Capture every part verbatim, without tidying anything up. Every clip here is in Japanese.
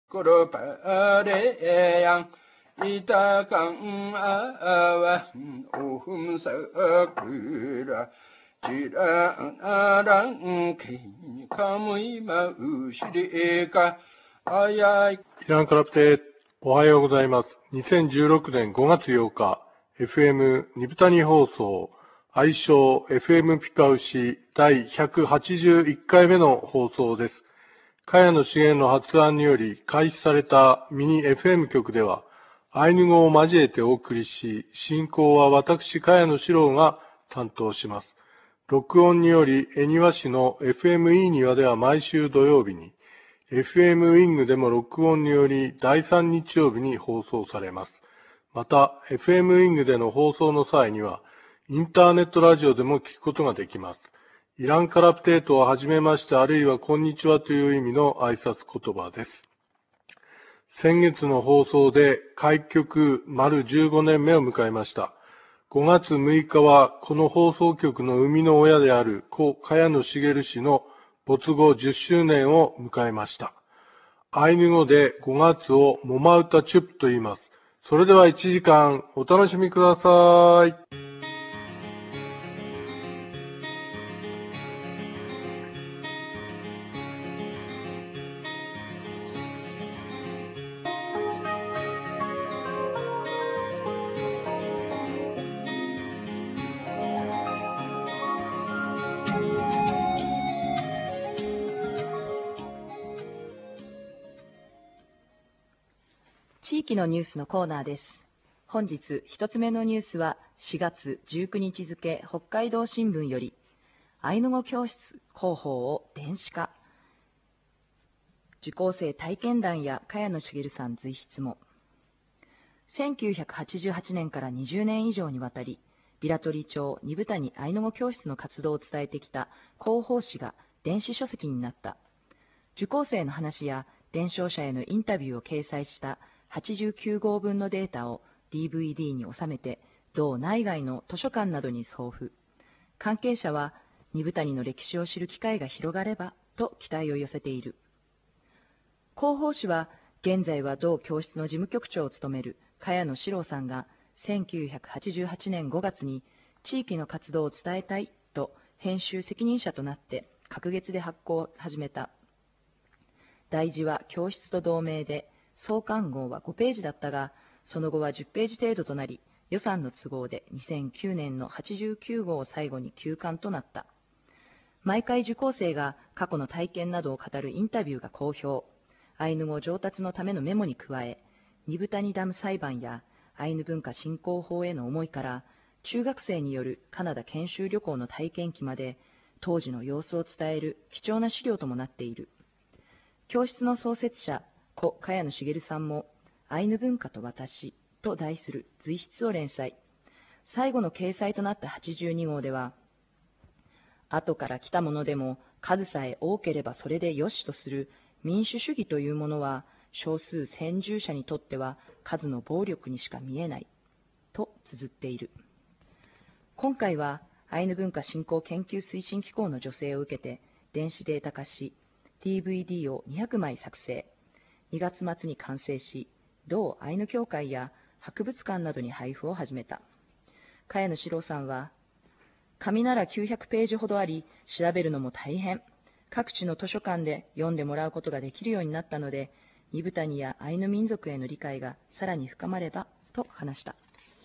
그로 바래양 이따강 아와 오흠석그라 지라랑 기카무이 마우시리가 아야 イランカラプテ、おはようございます。にせんじゅうろくねんごがつようか、エフエム ニブタニ放送、愛称 エフエム ピカウシ第ひゃくはちじゅういっかいめの放送です。茅野茂の発案により開始されたミニ エフエム 局では、アイヌ語を交えてお送りし、進行は私、茅野史郎が担当します。録音により、恵庭市の エフエムイー 庭では毎週土曜日に、エフエム ウィングでも録音によりだいさん日曜日に放送されます。また、エフエム ウィングでの放送の際には、インターネットラジオでも聞くことができます。イランカラプテートははじめまして、あるいはこんにちはという意味の挨拶言葉です。先月の放送で開局丸じゅうごねんめを迎えました。ごがつむいかはこの放送局の生みの親である故茅野茂氏の没後じゅっしゅうねんを迎えました。アイヌ語でごがつをモマウタチュップと言います。それではいちじかんお楽しみください。 地域のニュースのコーナーです。本日一つ目のニュースはしがつじゅうくにち付北海道新聞よりアイヌ語教室広報を電子化、受講生体験談や茅野茂さん随筆も。せんきゅうひゃくはちじゅうはちねんからにじゅうねん以上にわたり平取町二部谷アイヌ語教室の活動を伝えてきた広報誌が電子書籍になった。受講生の話や伝承者へのインタビューを掲載したはちじゅうきゅうごうぶんのデータを ディーブイディー に収めて道内外の図書館などに送付。関係者は二部谷の歴史を知る機会が広がればと期待を寄せている。広報誌は現在は同教室の事務局長を務める茅野史郎さんがせんきゅうひゃくはちじゅうはちねんごがつに地域の活動を伝えたいと編集責任者となって隔月で発行を始めた。題字は教室と同名で創刊号はごページだったが、その後はじゅっページ程度となり、予算の都合でにせんきゅうねんのはちじゅうきゅうごうを最後に休刊となった。毎回受講生が過去の体験などを語るインタビューが好評。アイヌ語上達のためのメモに加え、二部谷ダム裁判やアイヌ文化振興法への思いから、中学生によるカナダ研修旅行の体験記まで、当時の様子を伝える貴重な資料ともなっている。教室の創設者、故茅野茂さんも、アイヌ文化と私と題する随筆を連載。最後の掲載となったはちじゅうにごうでは、後から来たものでも数さえ多ければそれでよしとする民主主義というものは、少数先住者にとっては数の暴力にしか見えない、と綴っている。今回は、アイヌ文化振興研究推進機構の助成を受けて、電子データ化し、ディーブイディー をにひゃくまい作成。にがつ末に完成し、同アイヌ協会や博物館などに配布を始めた。茅野史郎さんは、紙ならきゅうひゃくページほどあり、調べるのも大変。各地の図書館で読んでもらうことができるようになったので、二部谷やアイヌ民族への理解がさらに深まれば、と話した。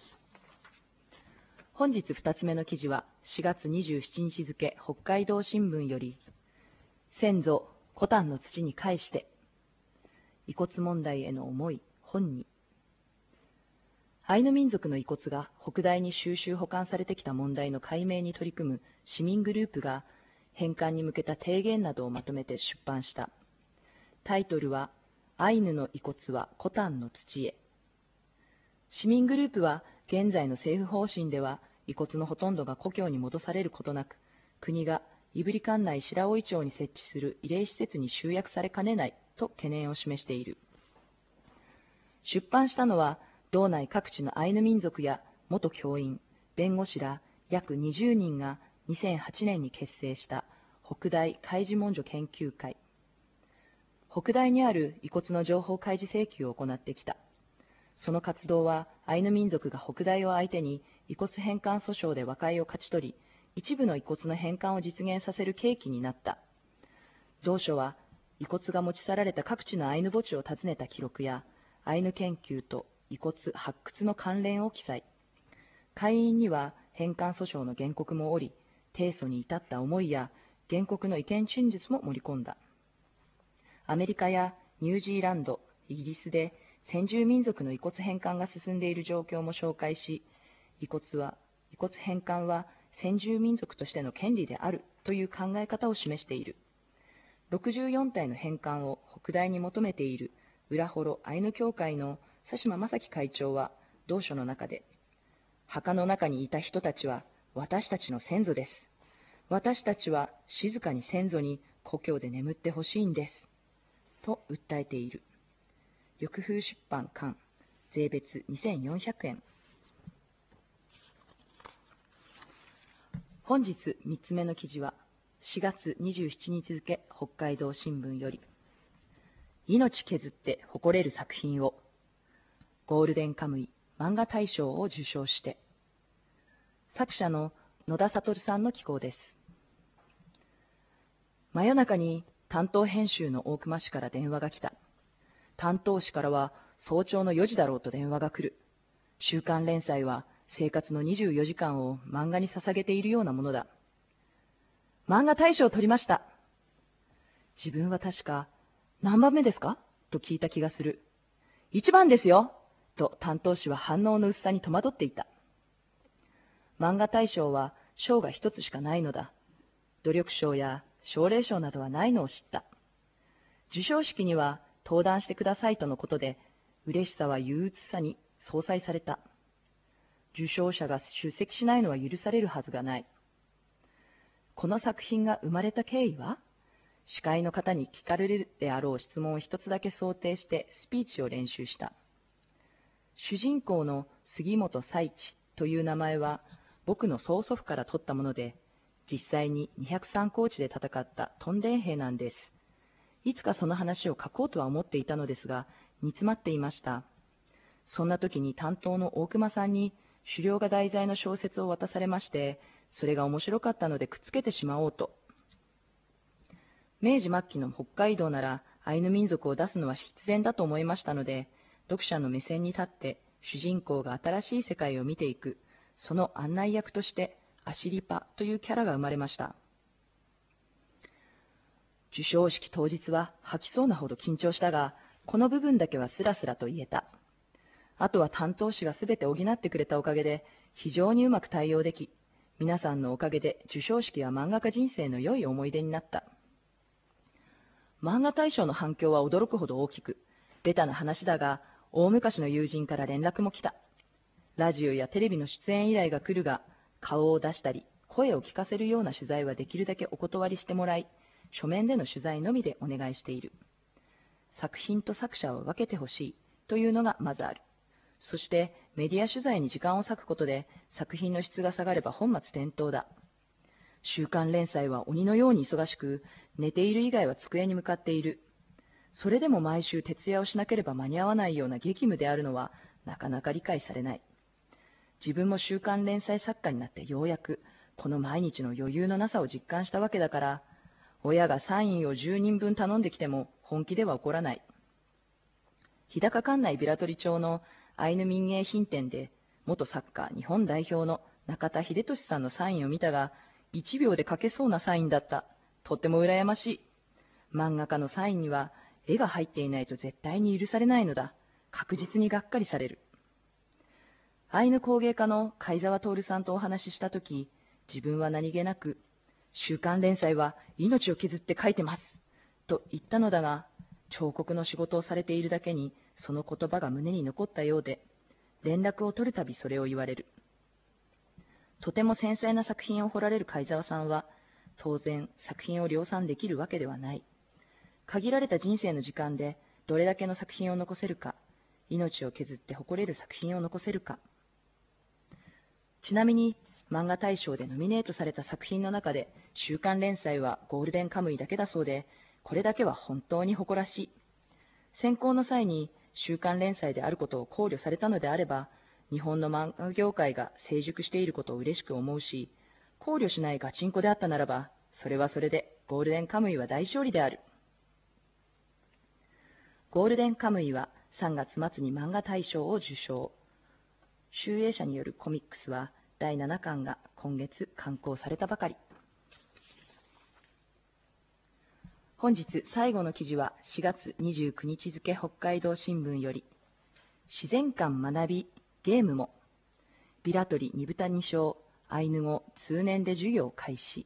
本日二つ目の記事は、しがつにじゅうしちにち付北海道新聞より、先祖、コタンの土に返して、遺骨問題への思い、本に。アイヌ民族の遺骨が北大に収集保管されてきた問題の解明に取り組む市民グループが返還に向けた提言などをまとめて出版した。タイトルは、アイヌの遺骨はコタンの土へ。市民グループは現在の政府方針では遺骨のほとんどが故郷に戻されることなく、国が胆振管内白老町に設置する慰霊施設に集約されかねないと懸念を示している。出版したのは、道内各地のアイヌ民族や元教員、弁護士ら約にじゅうにんがにせんはちねんに結成した北大開示文書研究会。 北大にある遺骨の情報開示請求を行ってきた。その活動はアイヌ民族が北大を相手に遺骨返還訴訟で和解を勝ち取り、一部の遺骨の返還を実現させる契機になった。同書は遺骨が持ち去られた各地のアイヌ墓地を訪ねた記録や、アイヌ研究と遺骨発掘の関連を記載。会員には返還訴訟の原告もおり、提訴に至った思いや原告の意見陳述も盛り込んだ。アメリカやニュージーランド、イギリスで先住民族の遺骨返還が進んでいる状況も紹介し、遺骨は、遺骨返還は先住民族としての権利であるという考え方を示している。ろくじゅうよん体の返還を北大に求めている浦幌アイヌ協会の佐島正樹会長は同書の中で、墓の中にいた人たちは私たちの先祖です。私たちは静かに先祖に故郷で眠ってほしいんです。と訴えている。緑風出版巻、税別にせんよんひゃくえん。本日みっつめの記事は、しがつにじゅうしちにち付北海道新聞より、命削って誇れる作品を、ゴールデンカムイ漫画大賞を受賞して、作者の野田悟さんの寄稿です。真夜中に担当編集の大熊氏から電話が来た。担当氏からは早朝のよじだろうと電話が来る。週刊連載は生活のにじゅうよじかんを漫画に捧げているようなものだ。漫画大賞を取りました。自分は確か、何番目ですかと聞いた気がする。一番ですよと担当氏は反応の薄さに戸惑っていた。漫画大賞は賞が一つしかないのだ。努力賞や奨励賞などはないのを知った。授賞式には登壇してくださいとのことで、嬉しさは憂鬱さに相殺された。受賞者が出席しないのは許されるはずがない。この作品が生まれた経緯は、司会の方に聞かれるであろう質問を一つだけ想定してスピーチを練習した。主人公の杉本彩地という名前は僕の曽祖父から取ったもので、実際ににひゃくさん高地で戦った屯田兵なんです。いつかその話を書こうとは思っていたのですが、煮詰まっていました。そんな時に担当の大熊さんに狩猟が題材の小説を渡されまして、それが面白かったのでくっつけてしまおうと。明治末期の北海道ならアイヌ民族を出すのは必然だと思いましたので、読者の目線に立って主人公が新しい世界を見ていく、その案内役としてアシリパというキャラが生まれました。授賞式当日は吐きそうなほど緊張したが、この部分だけはスラスラと言えた。あとは担当氏がすべて補ってくれたおかげで、非常にうまく対応でき、皆さんのおかげで授賞式は漫画家人生の良い思い出になった。漫画大賞の反響は驚くほど大きく、ベタな話だが、大昔の友人から連絡も来た。ラジオやテレビの出演依頼が来るが、顔を出したり、声を聞かせるような取材はできるだけお断りしてもらい、書面での取材のみでお願いしている。作品と作者を分けてほしいというのがまずある。そしてメディア取材に時間を割くことで作品の質が下がれば本末転倒だ。週刊連載は鬼のように忙しく、寝ている以外は机に向かっている。それでも毎週徹夜をしなければ間に合わないような激務であるのはなかなか理解されない。自分も週刊連載作家になってようやくこの毎日の余裕のなさを実感したわけだから、親がサインをじゅうにんぶん頼んできても本気では怒らない。日高管内平取町のアイヌ民芸品店で元サッカー日本代表の中田秀俊さんのサインを見たが、いちびょうで書けそうなサインだった。とっても羨ましい。漫画家のサインには絵が入っていないと絶対に許されないのだ。確実にがっかりされる。アイヌ工芸家の貝沢徹さんとお話ししたとき、自分は何気なく、週刊連載は命を削って書いてますと言ったのだが、彫刻の仕事をされているだけにその言葉が胸に残ったようで、連絡を取るたびそれを言われる。とても繊細な作品を彫られる貝沢さんは、当然作品を量産できるわけではない。限られた人生の時間でどれだけの作品を残せるか、命を削って誇れる作品を残せるか。ちなみに漫画大賞でノミネートされた作品の中で週刊連載はゴールデンカムイだけだそうで、 これだけは本当に誇らしい。選考の際に週刊連載であることを考慮されたのであれば、日本の漫画業界が成熟していることを嬉しく思うし、考慮しないガチンコであったならば、それはそれでゴールデンカムイは大勝利である。ゴールデンカムイはさんがつ末に漫画大賞を受賞。集英社によるコミックスはだいななかんが今月刊行されたばかり。本日最後の記事はしがつにじゅうくにち付北海道新聞より、自然館学びゲームも、ビラトリ二豚二小アイヌ語通年で授業開始。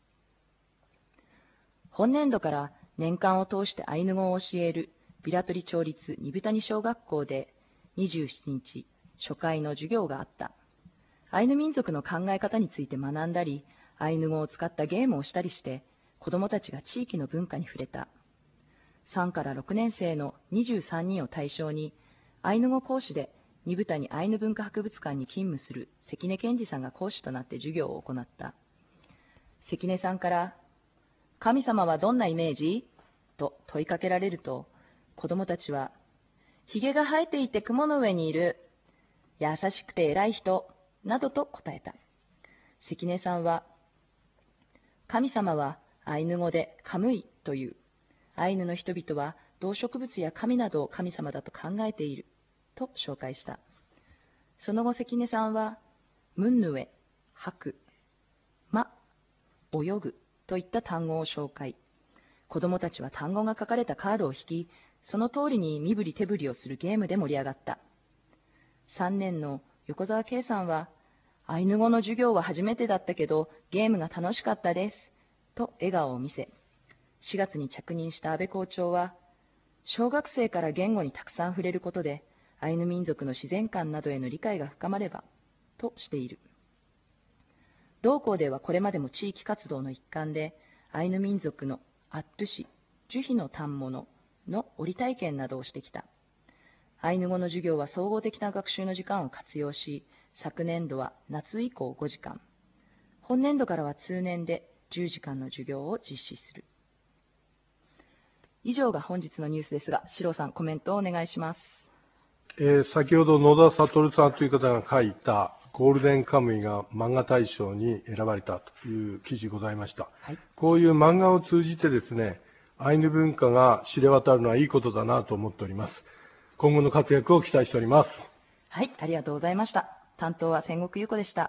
本年度から年間を通してアイヌ語を教えるビラトリ町立二豚二小学校でにじゅうしちにち初回の授業があった。アイヌ民族の考え方について学んだり、アイヌ語を使ったゲームをしたりして、子どもたちが地域の文化に触れた。さんからろくねんせいのにじゅうさんにんを対象に、アイヌ語講師で二豚にアイヌ文化博物館に勤務する関根健二さんが講師となって授業を行った。関根さんから、神様はどんなイメージと問いかけられると、子どもたちは、ひげが生えていて雲の上にいる、優しくて偉い人、などと答えた。関根さんは、神様はアイヌ語でカムイという。アイヌの人々は動植物や神などを神様だと考えている。と紹介した。その後関根さんは、ムンヌエ、吐く、ま、泳ぐといった単語を紹介。子どもたちは単語が書かれたカードを引き、その通りに身振り手振りをするゲームで盛り上がった。さんねんの横澤圭さんは、アイヌ語の授業は初めてだったけど、ゲームが楽しかったです。と笑顔を見せ、しがつに着任した安倍校長は、小学生から言語にたくさん触れることで、アイヌ民族の自然観などへの理解が深まれば、としている。同校ではこれまでも地域活動の一環で、アイヌ民族のアットゥシ、樹皮の反物の織体験などをしてきた。アイヌ語の授業は総合的な学習の時間を活用し、昨年度は夏以降ごじかん、本年度からは通年でじゅうじかんの授業を実施する。以上が本日のニュースですが、四郎さん、コメントをお願いします。 えー先ほど野田悟さんという方が書いたゴールデンカムイが漫画大賞に選ばれたという記事ございました。 はい、 こういう漫画を通じてですね、アイヌ文化が知れ渡るのはいいことだなと思っております。今後の活躍を期待しております。 はい、ありがとうございました。担当は千石優子でした。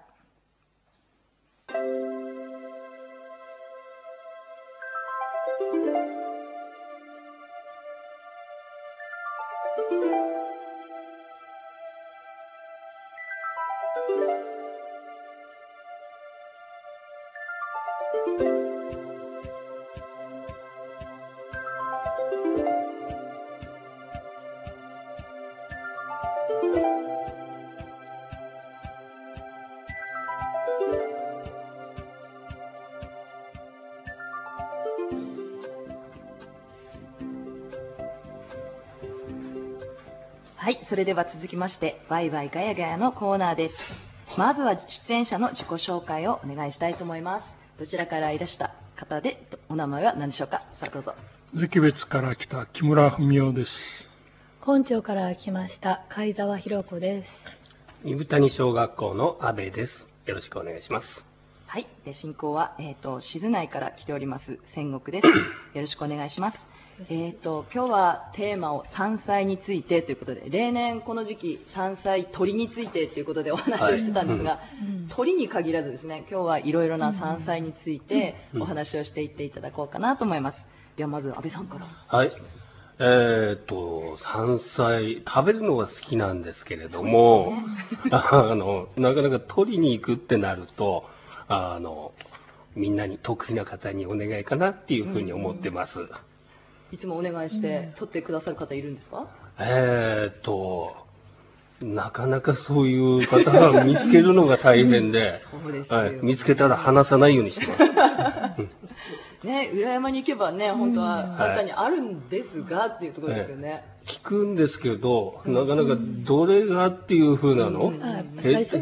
はい、それでは続きまして、バイバイガヤガヤのコーナーです。まずは出演者の自己紹介をお願いしたいと思います。どちらからいらした方で、お名前は何でしょうか。さあどうぞ。 関別から来た木村文夫です。 本町から来ました貝沢博子です。 二豚谷小学校の阿部です。よろしくお願いします。 はい、で進行は、えーと、静内から来ております千石です。よろしくお願いします。えーと、今日はテーマを山菜についてということで、例年この時期山菜鳥についてということでお話をしてたんですが、はい、鳥に限らずですね、今日はいろいろな山菜についてお話をしていっていただこうかなと思います。ではまず安倍さんから。 はい。えーと、山菜、食べるのが好きなんですけれども、ね、あの、なかなか取りに行くってなると、あの、みんなに得意な方にお願いかなっていうふうに思ってます。うんうん、 いつもお願いして取ってくださる方いるんですか？ えーと、なかなかそういう方が見つけるのが大変で、 そうですはい、見つけたら話さないようにしてます。 ね、裏山に行けばね、本当は簡単にあるんですが、はい、っていうところですよね。 聞くんですけど、なかなかどれがっていう風なの、 うん、最初は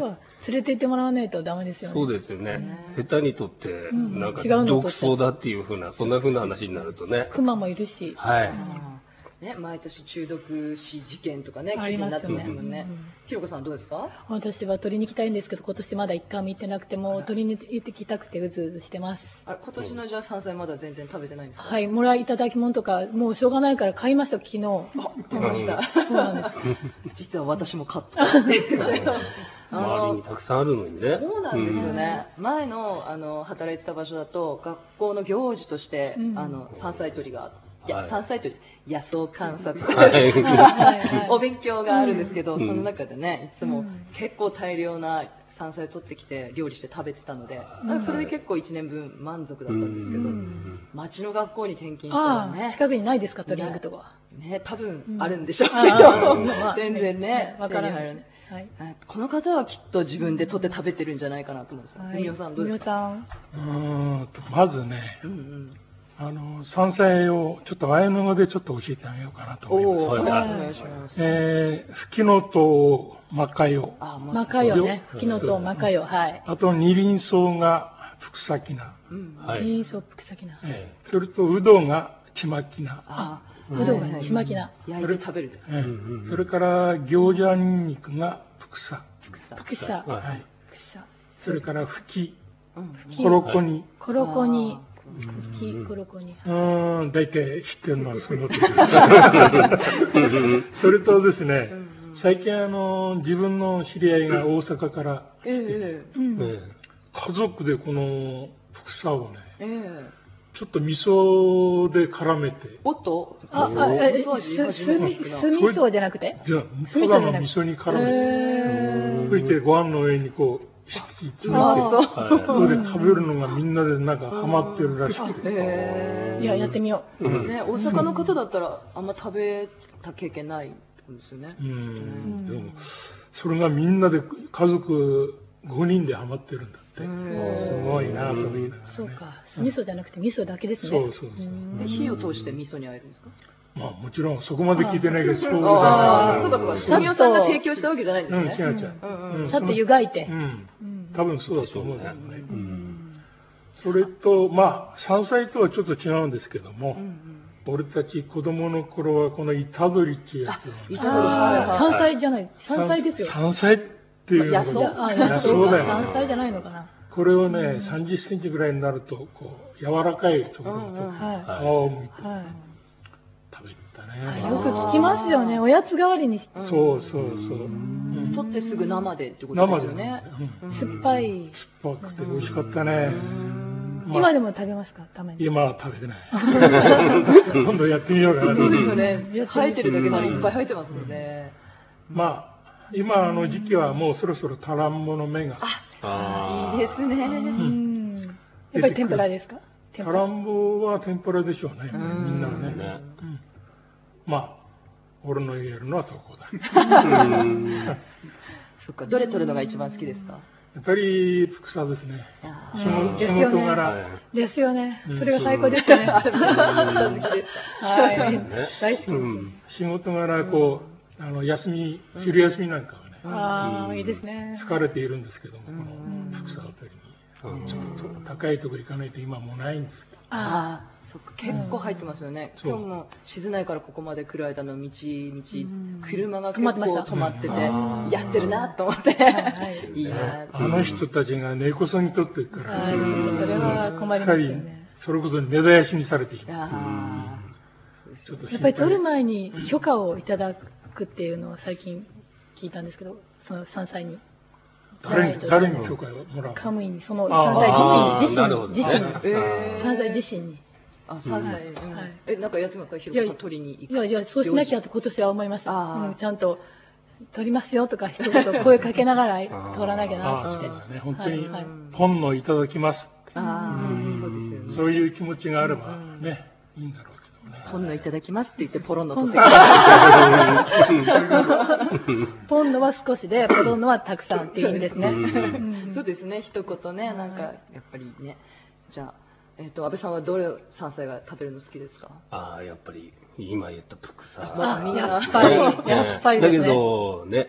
連れて行ってもらわないとダメですよね。 そうですよね。下手にとって、 んなんか違うの毒草だっていうふうな、そんなふうな話になるとね。 熊もいるし。 はい。 ね、毎年中毒死事件とかね、 あ記事になってりますねますもんね。ひろこさんはどうですか？ 私は取りに行きたいんですけど、今年まだ一回も行ってなくて、もう取りに行ってきたくてうずうずしてます。 あれ、今年のじゃあ山菜まだ全然食べてないんですか？ はい、もらいいただき物とか、もうしょうがないから買いました、昨日。 あ、出ました。 そうなんです。 実は私も買ったっていう。 周りにたくさんあるのにね。 そうなんですよね。前のあの働いてた場所だと学校の行事として、 うんあの山菜採りがいや、 はい山菜採り野草観察、 はいはいお勉強があるんですけど、 うんその中でねいつもうん結構大量な山菜取ってきて料理して食べてたので、それで結構いちねんぶん満足だったんですけど、 うん町の学校に転勤したらああ、 ね近くにないですか、取りに行くとこ。 ね多分あるんでしょうけあど、 あ全然ねわからない手に入らない。 はい。 あこの方はきっと自分で取って食べてるんじゃないかなと思うんですよ。 はいふみおさんどうですか？ ふみおさん。 うーんとまずね、 うんうん。 あの、山菜をちょっとアイヌ語でちょっと教えてあげようかなと思います。 おお、おはい願いします。 えー、フキノトウ、マカヨ、 あ、まマカヨね。キノとマカヨ、はい。 あと二輪草がフクサキナ、 うん。 はい。 いいソープ草木な。 えーそれとウドがチマキナ、 あ、 うどんがちまきな。 焼いて食べるんですか？ えーそれから餃子ニンニクがフクサ、 くしゃ。 はい。 くしゃ。 それからフキ、 うん。 コロコニ、 コロコにあ。 きコロコに。 うーん、大体知ってるのはその通りです。それとですね、最近あの、自分の知り合いが大阪からええうん。 ね家族でこの副菜をね、 ええ。 ちょっと味噌で絡めて、 おっと。 あ、 おあ、え、 味噌味す、 初すみ、 めて聞くなすみそうじゃなくてじゃあ、 酢味噌じゃなくただの味噌に絡めて、 へそしてご飯の上にこう、敷きう詰めて、 まそう。 はそれで食べるのがみんなでなんかハマってるらしくて、 えいや、やってみよう。 い。 え。ね、大阪の方だったらあんま食べた経験ないんですよねう。ん、でも、それがみんなで家族ごにんでハマってるんだって。すごいなと思いながらね。 そうか。酢味噌じゃなくて味噌だけですね。 そうそうそう。 で火を通して味噌に和えるんですか？ まあもちろんそこまで聞いてないけど、そうああ、そうだかそうか。富美さんが提供したわけじゃないんでうん、 すね。 違う違う。うんさっと湯がいてう。ん。多分そうだと思うけどね。 うん。 それと、まあ、山菜とはちょっと違うんですけども、俺たち子供の頃はこの板取りっていうやつをね、 板取りああ、山はい菜じゃない。山菜ですよ。 山菜っていうの野草があ、 野草野草だよ山菜じね。 ゃないのかな。 これをね、さんじゅっセンチぐらいになると、こう、柔らかいところとは皮を剥いてい。はい。 食べてたあね。 よく聞きますよね。おやつ代わりにそうそうそう。うん取ってすぐ生でってことで生でねすよね。。 うん酸っぱい。 酸っぱくて美味しかったね。まあ今でも食べますかたまに。 今は食べてない。今度やってみようかな。 そうですよね。生えてるだけならいっぱい生えてますもんね。 まあ、今の時期はもうそろそろタランボの芽が。 あいいですね。 うん。やっぱり天ぷらですか天タぷらランボは天ぷらでしょうね。みんなはあ。 ね。 ね。 うんまあ、俺の言えるのはそこだ。 そっか。どれ取るのが一番好きですか？ やっぱり副菜ですね。 あ仕事仕ですよね事柄。 ですよねうん。 それが最高ですよね。 好きですか？ はいね。 大好き。 うん。 仕事柄、こう、あの、休み、昼休みなんかはね、 ああ、いいですね。 疲れているんですけども、この副菜を取りに。ちょっと高いところ行かないと今もうないんですけど。 あああ、そっか。結構入ってますよね。 そう今日も静内からここまで来る間の道、道、車が結止まってました構止まってて、 うんやってるなと思って、 はいいいなあの人たちが根こそぎ取っていくかあ。はら、 い。ちょっとそれは困りますよね。 それこそ根絶やしにされてしまう。 あちょっとやっぱり取る前に許可をいただくっていうのを最近聞いたんですけど、その山菜に。 誰に、誰に許可をもらうカムイに、そのあ山あ菜自身なるほどに、自身に、 あ。え山菜自身に。 あ、山菜。 はいうんはいえ、なんかやつなんかひろこさん取りに行く。 いやいや、そうしなきゃって今年は思いました。 あーうん、ちゃんと、取りますよとか一言声かけながら取らなきゃああ、 なって。 そうだね。本当にはいはい、 本のいただきます。 ああ、そうですよね。 そういう気持ちがあればね、いいんだろうけどね。 本のいただきますって言ってポロンの取ってポくポンのは少しで、ポロンのはたくさんっていう意味ですね。 る。そうですね、一言ね、なんか、やっぱりね。じゃあ、えっと、安倍さんはどれ山菜が食べるの好きですか？ ああ、やっぱり、今言ったプクサ。 まあみんなやっぱり、 ねやっぱりですね。 だけど、ね、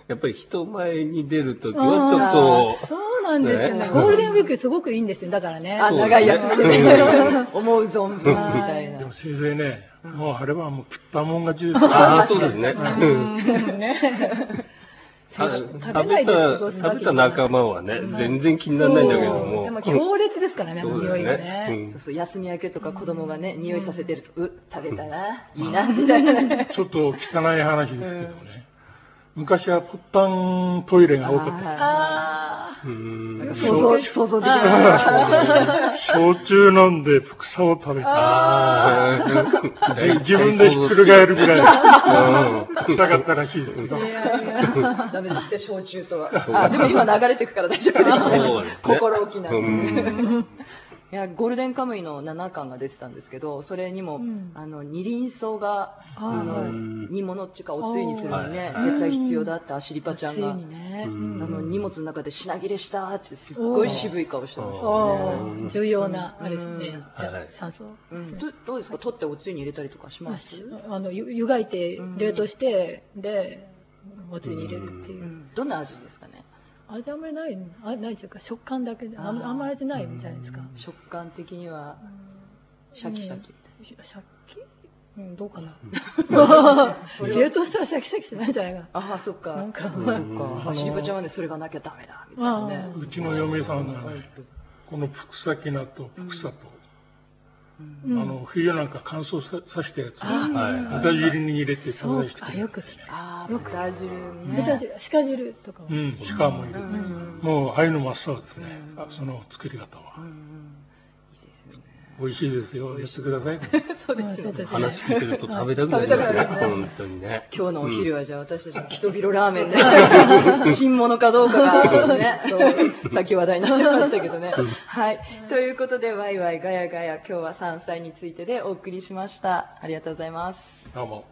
やっぱり人前に出るときはちょっと、 そうなんですよね。 ねゴールデンウィークすごくいいんですよ。だからね。 あ、長い休みでね。思う存分みたいな。 でも先生ね、もうあれはもう食ったもん勝ちですああ、そうですね。 ね。 食食べべないで過ごた、 すだけ食べた仲間はね、全然気にならないんだけども。 でも強烈ですからね、 そうです匂いがね。 ね。 そうそう、休み明けとか子供がね、匂いさせてると、う、食べたな、いいな、みたいなね。 ちょっと汚い話ですけどね。昔はポッタントイレが多かった。 あうん想像、想像できました。 焼酎飲んで草を食べた。 ああ、 自分でひっくり返るぐらい臭かったらしいですよ。 あ。いやいや。 ダメですって、焼酎とは。あ、でも今流れてくから大丈夫ですねそうですね。 心置きなうんい。いや、ゴールデンカムイのななかんが出てたんですけど、それにも、 うんあの、二輪草が、あの、 うん煮物っていうか、おつゆにするのにね、 はい絶対必要だってアシリパちゃんついが、 にね。 うんあの、荷物の中で品切れしたって、すっごい渋い顔してましたあよね。 あ、重要な、あれですね。 はい酸素。 うん、どどうですか、取っておつゆに入れたりとかします？ あの、ゆ湯がいて、冷凍して、で、おつゆに入れるっていうう。 ん、どんな味ですかね？ 味あんまりない、あないというか、食感だけで、あんあんまり味ないみたいですか。 食感的にはシャキシャキ。 うんシャキうん、どうかな。冷凍したらシャキシャキしないんじゃないかな。 ああ、そっか。 なんかそっか。アシリパちゃんはね、それがなきゃダメだ、みたいなね。 うちの嫁さんがね、このプクサキナとプクサと、あの、冬なんか乾燥ささせたやつを、 はい豚汁に入れてそうか、 食べしてくれる。 よく聞いああ、豚汁た。豚ね。 汁、鹿汁とかも。 うん、鹿もいる。もう、ああいうの真っ青ですね。あその作り方は。美味しいですよ。やってください。 そうですよね。 話聞いてると食べたくなりますね、本当にね。 今日のお昼はじゃあ私たちキトビロラーメンで、新物かどうかがね、そうさっき話題になってましたけどね。はい。ということで、ワイワイガヤガヤ、今日は山菜についてでお送りしました。ありがとうございます。 どうも。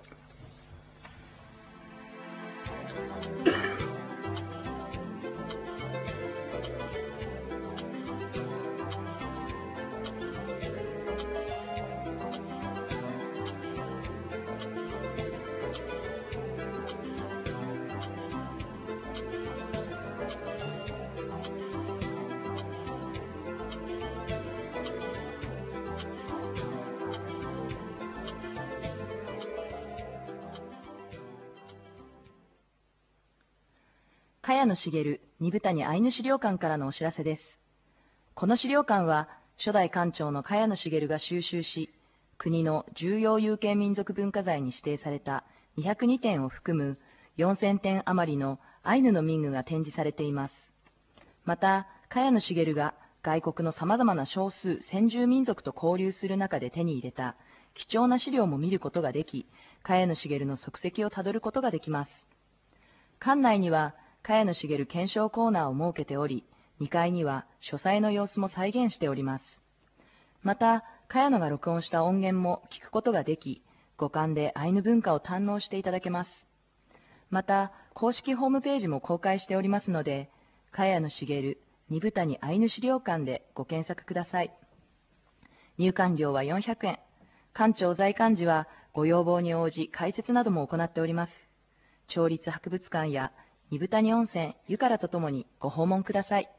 茅野茂二部谷アイヌ資料館からのお知らせです。この資料館は、初代館長の茅野茂が収集し、国の重要有形民族文化財に指定されたにひゃくにてんを含むよんせんてん余りのアイヌの民具が展示されています。また、茅野茂が外国の様々な少数先住民族と交流する中で手に入れた貴重な資料も見ることができ、茅野茂の足跡をたどることができます。館内には、茅野茂検証コーナーを設けており、にかいには書斎の様子も再現しております。また、茅野が録音した音源も聞くことができ、五感でアイヌ文化を堪能していただけます。また、公式ホームページも公開しておりますので、茅野茂二部谷アイヌ資料館でご検索ください。入館料はよんひゃくえん。館長在館時はご要望に応じ解説なども行っております。町立博物館や二部谷温泉ゆからとともにご訪問ください。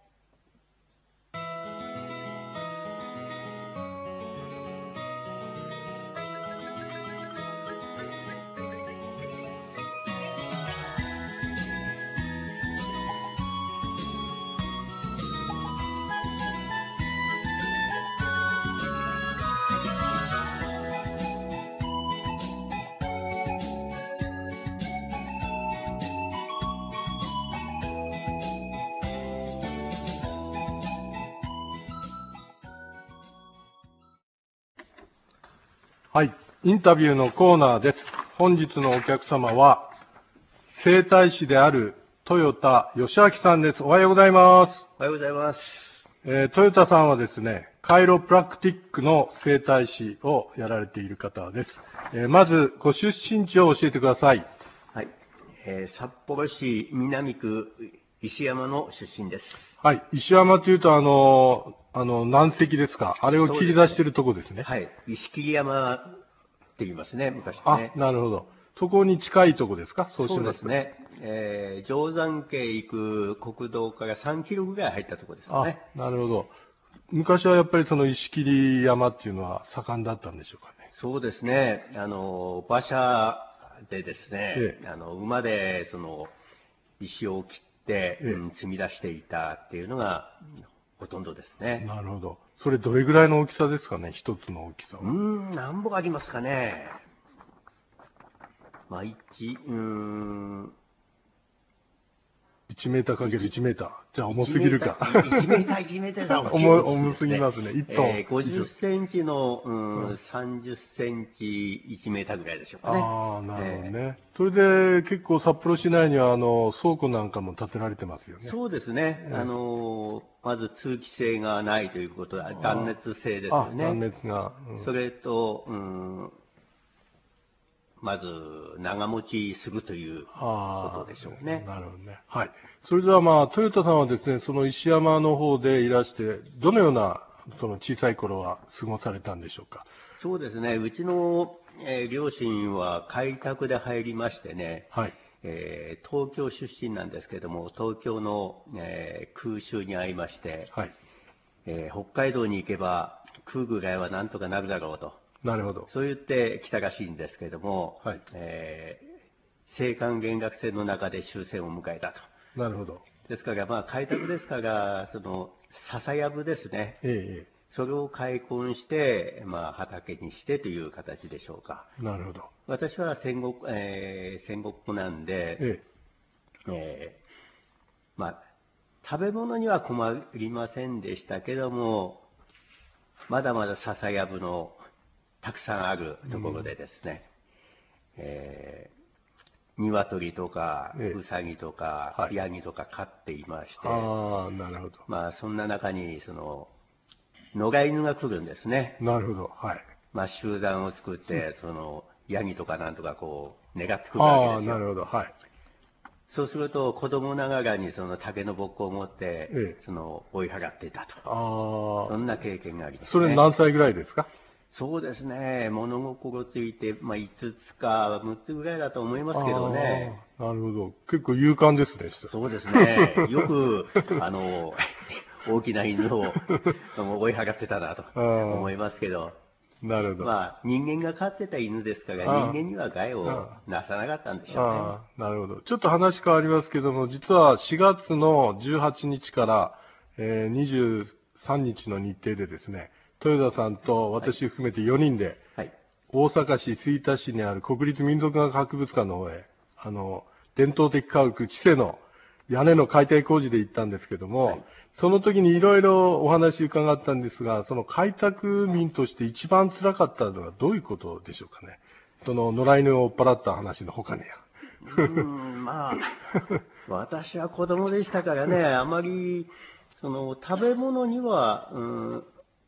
はい。インタビューのコーナーです。本日のお客様は、整体師である豊田義明さんです。おはようございます。 おはようございます。 えー、豊田さんはですね、カイロプラクティックの整体師をやられている方です。えー、まず、ご出身地を教えてください。 はい。えー、札幌市南区石山の出身です。 はい。石山というと、あの、あの、南石ですか。あれを切り出しているとこですね。 はい。石切山って言いますね、昔ね。 あ、なるほど。そこに近いとこですか。そうしますそうですね。 えー、定山家行く国道からさんキロぐらい入ったところですよね。 あ、なるほど。昔はやっぱりその石切山っていうのは盛んだったんでしょうかね。 そうですね。あの、馬車でですね、 ええあの、馬でその、石を切って、 ええうん積み出していたっていうのが、ほとんどですね。 なるほど。それどれぐらいの大きさですかね、一つの大きさは。 うーん、何本ありますかね。まあ、一、うーん、 いちメーターかけるいちメーター。じゃあ重すぎるか。 いちメーター、いちメーターじゃ重い重すぎますね。いちトン。 えー、ごじゅっセンチの、ううんん、さんじゅっセンチ、いちメーターぐらいでしょうかね。 ああ、なるほどえね。それで結構札幌市内にはあの倉庫なんかも建てられてますよね。 ーそうですね。 ええあのー、まず通気性がないということは、断熱性ですよあ、 ね。 断熱が。うんそれと、うん、まず、長持ちするというあことでしょうねあ、。なるほどね。はい。それではまあ、トヨタさんはですね、その石山の方でいらして、どのような、その小さい頃は過ごされたんでしょうか。 そうですね。うちの、えー両親は開拓で入りましてね、 はい。 えー東京出身なんですけども、東京の、えー空襲に遭いまして、 はい。 えー北海道に行けば食うぐらいはなんとかなるだろうと、 なるほど。 そう言って来たらしいんですけれども、 はいえー、青函弦楽線の中で終戦を迎えたと。 なるほど。 ですから、まあ、開拓ですから、その、笹やぶですね。 ええ、 それを開墾して、まあ、畑にしてという形でしょうか。 ええ。なるほど。 私は戦国、えー戦国っ子なんで、 ええーまあ、食べ物には困りませんでしたけども、まだまだ笹やぶのたくさんあるところでですね、えー鶏とか、 ええうさぎとか、 はいヤギとか飼っていまして、 え。ああ、なるほど。 まあ、そんな中に、その、野良犬が来るんですね。 なるほど。はい。 まあ、集団を作って、その、ヤギとかなんとかこう、願ってくるわああ、 けですよ。 なるほど。はい。 そうすると、子供ながらにその竹のぼっこを持って、 ええその、追い払っていたと。 ああ。 そんな経験があります、ね。 それ何歳ぐらいですか？ そうですね。物心ついて、まあ、いつつかむっつぐらいだと思いますけどね。 ああ、なるほど。結構勇敢ですね。 そうですね。よく、あの、大きな犬を追い払ってたなと思いますけど。 なるほど。 まあ、人間が飼ってた犬ですから、 ああ人間には害をなさなかったんでしょうね。 ああ、なるほど。ちょっと話変わりますけども、実はしがつのじゅうはちにちから、えー、にじゅうさんにちの日程でですね、豊田さんと私含めてよにんで、 はい。 大阪市吹田市にある国立民族学博物館の方へ、あの、伝統的家屋、千世の屋根の解体工事で行ったんですけども、 はいその時にいろいろお話伺ったんですが、その開拓民として一番辛かったのはどういうことでしょうかね。その野良犬を追っ払った話の他には。 うーん、まあ、私は子供でしたからね、あまり、その、食べ物には、うん、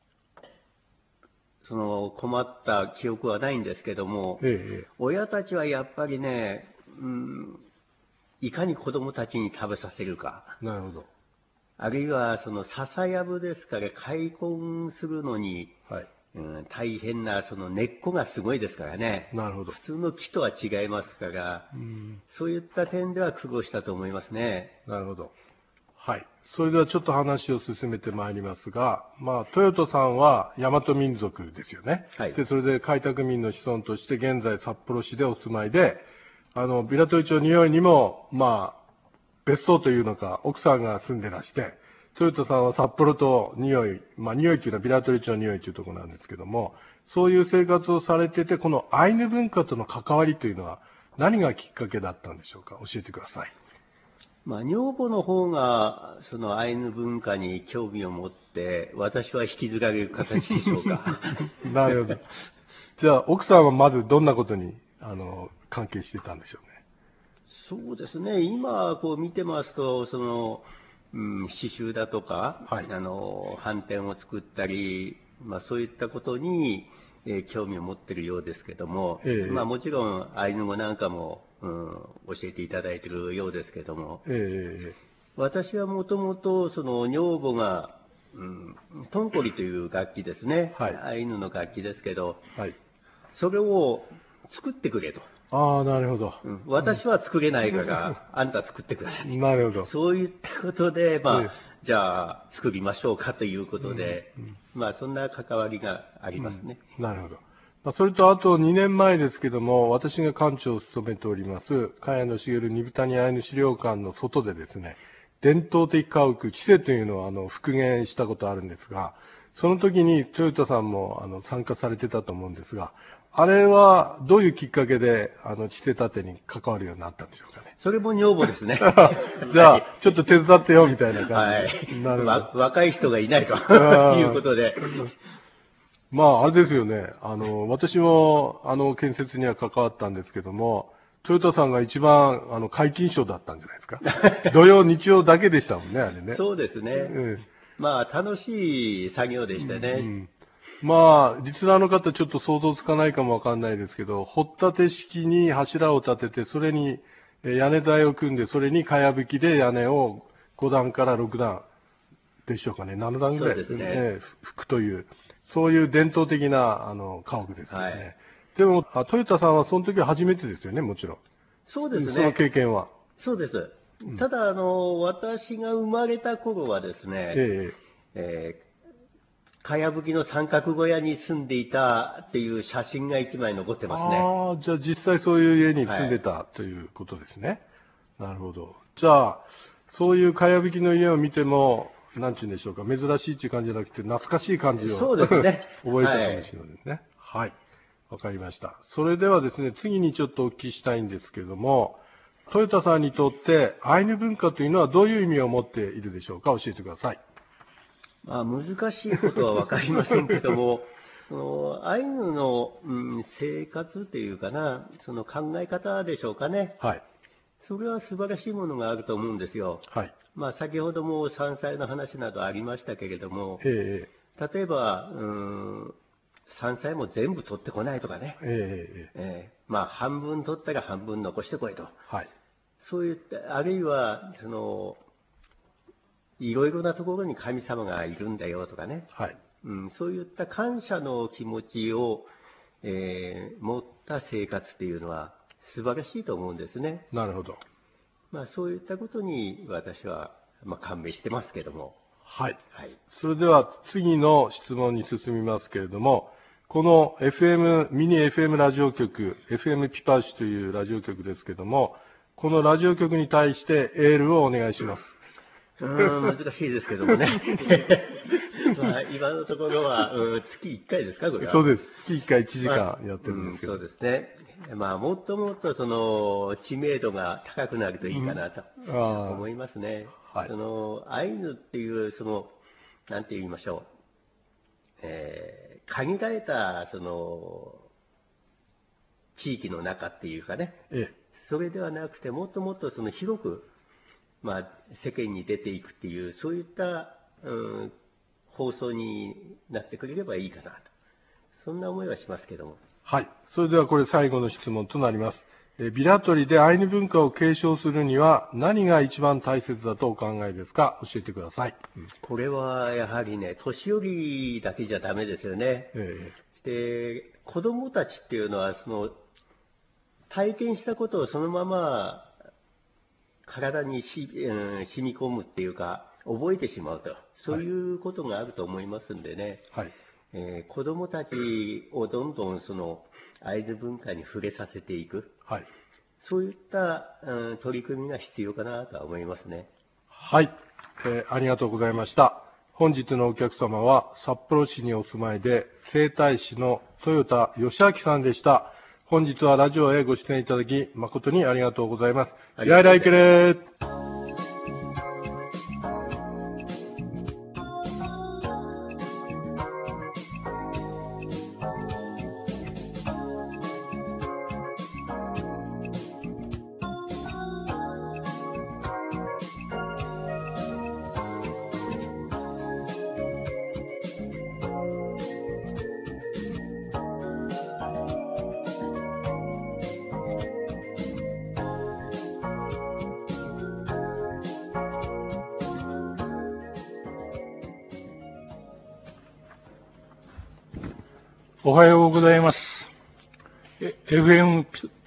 その、困った記憶はないんですけども、 ええ、 親たちはやっぱりね、うん、いかに子供たちに食べさせるか。 なるほど。 あるいは、その、笹やぶですから、開墾するのに、 はい。 うん、大変な、その根っこがすごいですからね。 なるほど。 普通の木とは違いますから、 うんそういった点では苦労したと思いますね。 なるほど。はい。それではちょっと話を進めてまいりますが、まあ、豊田さんは大和民族ですよね。 はいで、それで開拓民の子孫として現在札幌市でお住まいで、あの、ビラトリ町匂いにも、まあ、別荘というのか、奥さんが住んでらして、豊田さんは札幌と匂い、まあ、匂いというのはビラトリ町匂いというところなんですけども、そういう生活をされてて、このアイヌ文化との関わりというのは何がきっかけだったんでしょうか。教えてください。 まあ、女房の方が、そのアイヌ文化に興味を持って、私は引きずられる形でしょうか。 なるほど。じゃあ、奥さんはまずどんなことに、あの、関係してたんでしょうね。 そうですね。今、こう見てますと、その、うん、刺繍だとか、 はいあの、斑点を作ったり、まあそういったことに、えー興味を持っているようですけども、 ええまあもちろんアイヌ語なんかも、うん、教えていただいているようですけども、 え私はもともとその女房が、うん、トンコリという楽器ですね、 はいアイヌの楽器ですけど、 えはい。 それを作ってくれと。 ああ、なるほど。 うん、私は作れないから、あんた作ってください。 なるほど。 そういったことで、まあ、 ええじゃあ作りましょうかということで、 うんうんまあそんな関わりがありますね。 うんなるほど。まあ、それとあとにねんまえですけども、私が館長を務めております、茅野茂二部谷アイヌ資料館の外でですね、伝統的家屋、知性というのをあの復元したことあるんですが、その時に豊田さんもあの参加されてたと思うんですが、あれはどういうきっかけであの知性建てに関わるようになったんでしょうかね。 それも女房ですね。 じゃあ、ちょっと手伝ってよみたいなは感じ。 い。 なるほど。 わ若い人がいないとあーいうことで。 まあ、あれですよね。あの、私も、あの、建設には関わったんですけども、トヨタさんが一番、あの、皆勤賞だったんじゃないですか。土曜、日曜だけでしたもんね、あれね。 そうですね。 えまあ楽しい作業でしたえうね。 んまあ、リスナーの方ちょっと想像つかないかもわかんないですけど、掘ったて式に柱を立てて、それにえー屋根材を組んで、それにかやぶきで屋根をご段からろく段でしょうかね、なな段ぐらいそうですねえー吹くという、そういう伝統的なあの家屋ですよね。 はいでも、あトヨタさんはその時は初めてですよね、もちろん。 そうですね。 その経験は。 そうです。ただ、あの、私が生まれた頃はですね、 ええーかやぶきの三角小屋に住んでいたっていう写真が一枚残ってえますね。 ああ、じゃあ実際そういう家に住んでた、ということですね。なるほど。じゃあ、そういうかやぶきの家を見ても、なんて言うんでしょうか、珍しいっていう感じじゃなくて、懐かしい感じをそうですね覚えたかもしれないですね。はい。わ、かりました。それではですね、次にちょっとお聞きしたいんですけれども、トヨタさんにとってアイヌ文化というのはどういう意味を持っているでしょうか、教えてください。 まあ、難しいことはわかりませんけども、そのアイヌの、うん、生活というかな、その考え方でしょうかね。 はい。 それは素晴らしいものがあると思うんですよ。 はい。 まあ、先ほども山菜の話などありましたけれども、 ええ例えば、うん、山菜も全部取ってこないとかね。 ええええええーまあ、半分取ったら半分残してこいと。 はい。 そういった、あるいは、その、いろいろなところに神様がいるんだよとかね。 はい。 うん、そういった感謝の気持ちを、えー持った生活っていうのは素晴らしいと思うんですね。 なるほど。 まあ、そういったことに私は、まあ、感銘してますけども。 はい。 はい。 それでは次の質問に進みますけれども、この エフエム、ミニ エフエム ラジオ局、エフエム ピパウシというラジオ局ですけれども、このラジオ局に対してエールをお願いします。 うーん、難しいですけどもね。まあ、今のところは、うん月いっかいですか、これは。 そうです。月いっかいいちじかんやってるんですけど。 うんそうですね。まあ、もっともっとその知名度が高くなるといいかなとうんあー思いますね。 はいそのアイヌっていうそのなんて言いましょう、えー限られたその地域の中っていうかね、 ええ。 それではなくてもっともっとその広く、まあ、世間に出ていくっていうそういった、うん、放送になってくれればいいかなと、そんな思いはしますけども。 はい。それではこれ最後の質問となります。えービラトリでアイヌ文化を継承するには何が一番大切だとお考えですか、教えてください。うんこれはやはりね、年寄りだけじゃダメですよね。 えで、子供たちっていうのは、その、体験したことをそのまま体にし、うん染み込むっていうか、覚えてしまうと。そういうことがあると思いますんでね。 ーはい。 えー子供たちをどんどんその、アイヌ文化に触れさせていく。 はい。 そういった、うん取り組みが必要かなとは思いますね。 はい、えーありがとうございました。本日のお客様は札幌市にお住まいで整体師の豊田義明さんでした。本日はラジオへご出演いただき誠にありがとうございます。 ありがとうございますやいらいけれー。 おはようございます。え エフエム ピ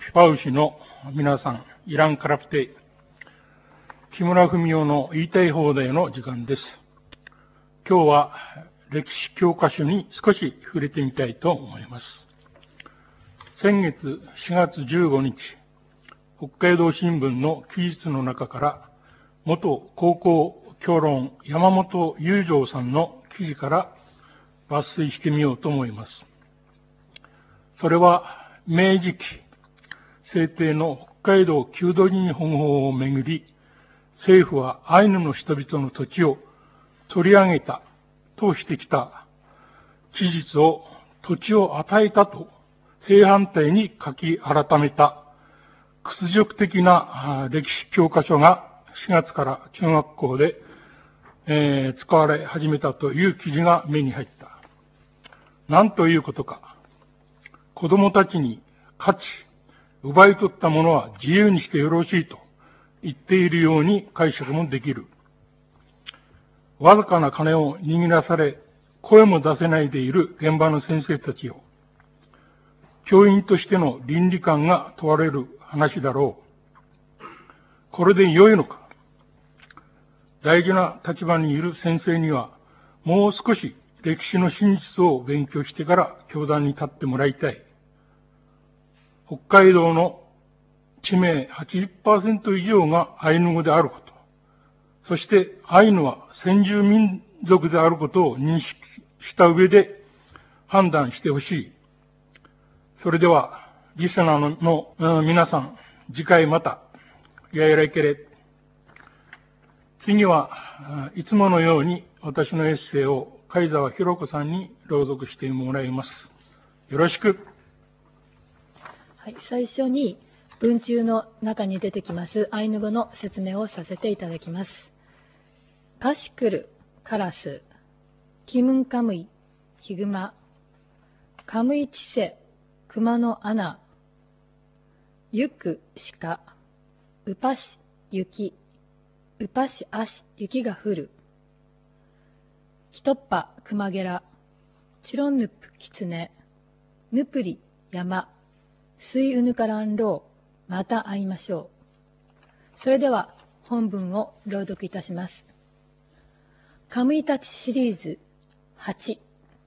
ピパウシの皆さん、イランカラプテ、木村文夫の言いたい放題の時間です。今日は歴史教科書に少し触れてみたいと思います。先月しがつじゅうごにち、北海道新聞の記述の中から、元高校教論山本雄三さんの記事から抜粋してみようと思います。それは明治期制定の北海道旧土人保護法をめぐり、政府はアイヌの人々の土地を取り上げたとしてきた事実を土地を与えたと正反対に書き改めた屈辱的な歴史教科書がしがつから中学校で、えー、使われ始めたという記事が目に入った。なんということか。子供たちに価値、奪い取ったものは自由にしてよろしいと言っているように解釈もできる。わずかな金を握らされ、声も出せないでいる現場の先生たちを、教員としての倫理観が問われる話だろう。これで良いのか。大事な立場にいる先生には、もう少し歴史の真実を勉強してから教壇に立ってもらいたい。北海道の地名 はちじゅっパーセント 以上がアイヌ語であること、そしてアイヌは先住民族であることを認識した上で判断してほしい。それでは、リスナーの、の皆さん、次回また、やいらいけれ。次はいつものように私のエッセイを貝沢博子さんに朗読してもらいます。よろしく。 はい、最初に文中の中に出てきますアイヌ語の説明をさせていただきます。パシクル、カラス、キムンカムイ、ヒグマ、カムイチセ、熊の穴、ユク、鹿、ウパシ、雪、ウパシアシ、雪が降る。ヒトッパ、クマゲラ、チロンヌプ、キツネ、ヌプリ、山、スイウヌカランロウ、また会いましょう。それでは本文を朗読いたします。カムイたちシリーズはち。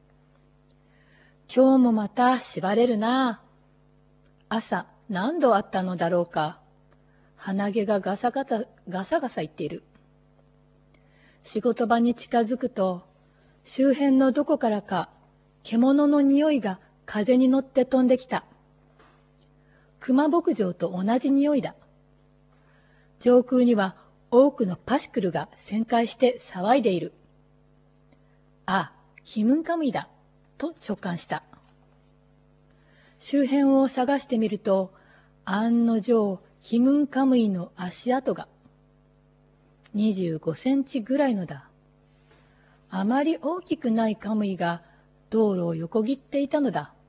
今日もまた縛れるな。朝何度あったのだろうか。鼻毛がガサガサ、ガサガサ言っている。仕事場に近づくと、周辺のどこからか獣の匂いが風に乗って飛んできた。熊牧場と同じ匂いだ。上空には多くのパシクルが旋回して騒いでいる。あ、ヒムンカムイだ、と直感した。周辺を探してみると、案の定、ヒムンカムイの足跡がにじゅうごセンチぐらいのだ。あまり大きくないカムイが道路を横切っていたのだ。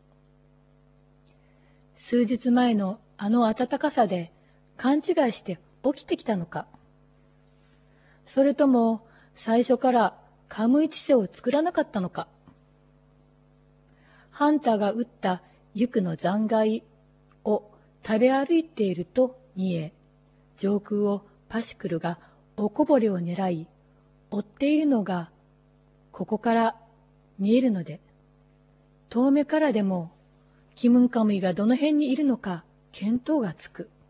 数日前のあの暖かさで勘違いして起きてきたのか。それとも最初からカムイチセを作らなかったのか。ハンターが撃ったユクの残骸を食べ歩いていると見え、上空をパシクルがおこぼれを狙い、追っているのがここから見えるので、遠目からでもキムンカムイがどの辺にいるのか見当がつく。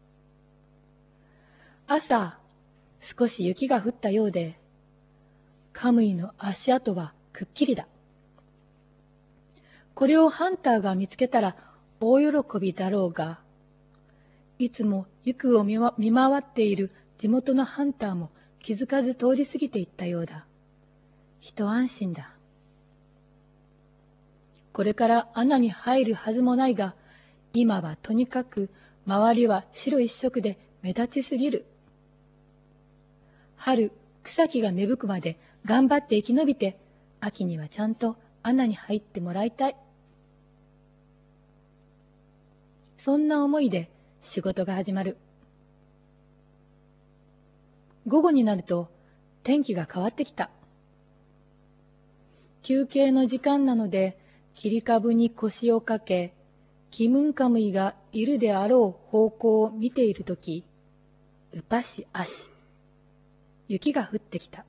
朝、少し雪が降ったようで、カムイの足跡はくっきりだ。これをハンターが見つけたら大喜びだろうが、いつも雪を見回っている地元のハンターも気づかず通り過ぎていったようだ。一安心だ。これから穴に入るはずもないが、今はとにかく周りは白一色で目立ちすぎる。春、草木が芽吹くまで頑張って生き延びて、秋にはちゃんと穴に入ってもらいたい。そんな思いで仕事が始まる。午後になると天気が変わってきた。休憩の時間なので、切り株に腰をかけ、キムンカムイがいるであろう方向を見ているとき、うぱしあし、雪が降ってきた。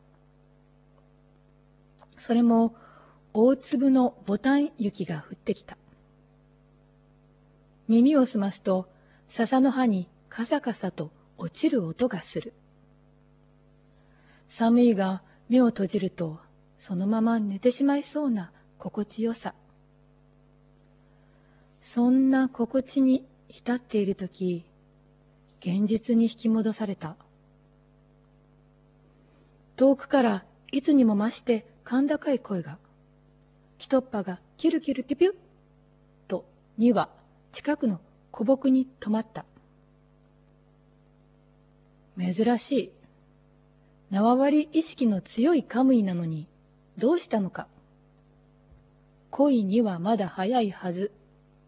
それも大粒のボタン雪が降ってきた。耳を澄ますと、笹の葉にカサカサと落ちる音がする。寒いが目を閉じると、そのまま寝てしまいそうな心地よさ。そんな心地に浸っているとき、現実に引き戻された。遠くからいつにも増して甲高い声が、きとっぱがキュルキュルピュピュッとに羽近くの古木に止まった。珍しい。縄張り意識の強いカムイなのに、どうしたのか。恋にはまだ早いはず。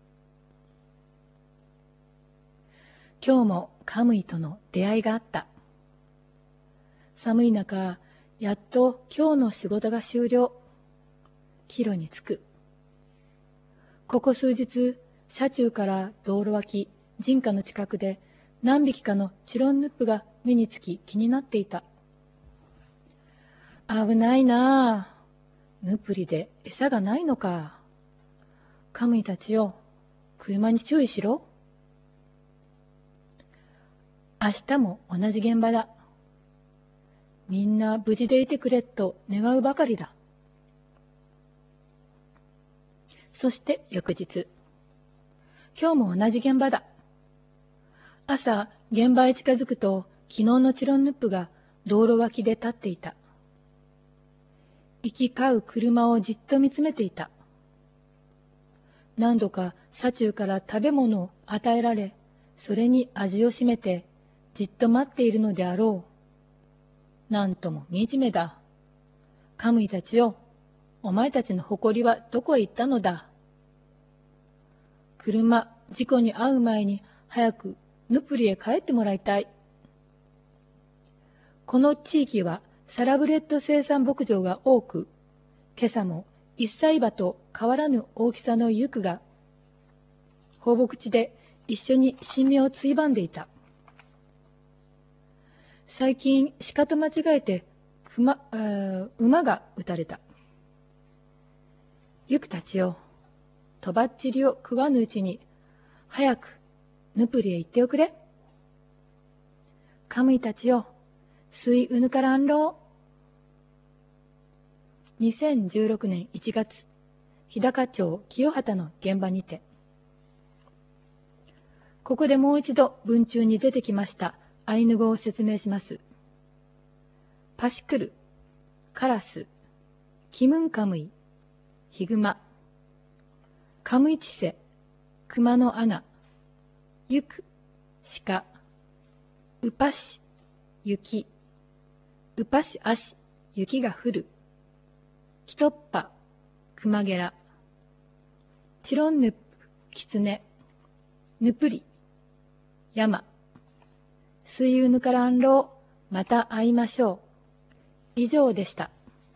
今日もカムイとの出会いがあった。寒い中、やっと今日の仕事が終了。帰路に着く。ここ数日、車中から道路脇、人家の近くで何匹かのチロンヌップが目につき気になっていた。危ないなあ。ヌプリで餌がないのか。カムイたちよ、車に注意しろ。明日も同じ現場だ。みんな無事でいてくれと願うばかりだ。そして翌日。今日も同じ現場だ。朝、現場へ近づくと、昨日のチロンヌップが道路脇で立っていた。行き交う車をじっと見つめていた。何度か車中から食べ物を与えられ、それに味をしめて、じっと待っているのであろう。なんとも惨めだ。カムイたちよ、お前たちの誇りはどこへ行ったのだ。車、事故に遭う前に早くヌプリへ帰ってもらいたい。この地域はサラブレッド生産牧場が多く、今朝も一歳馬と変わらぬ大きさのユクが放牧地で一緒に新芽をついばんでいた。最近鹿と間違えて熊、えー、馬が撃たれた。ユクたちよ、とばっちりを食わぬうちに早くヌプリへ行っておくれ。カムイたちよ、スイウヌカランロー。にせんじゅうろくねんいちがつ、日高町清畑の現場にて。ここでもう一度文中に出てきましたアイヌ語を説明します。パシクル、カラス、キムンカムイ、ヒグマ、カムイチセ、熊の穴、ユク、鹿、ウパシ、雪、ウパシアシ、雪が降る、キトッパ、クマゲラ、チロンヌップ、キツネ、ヌプリ、ヤマ、スイウヌカランロー、また会いましょう。以上でした。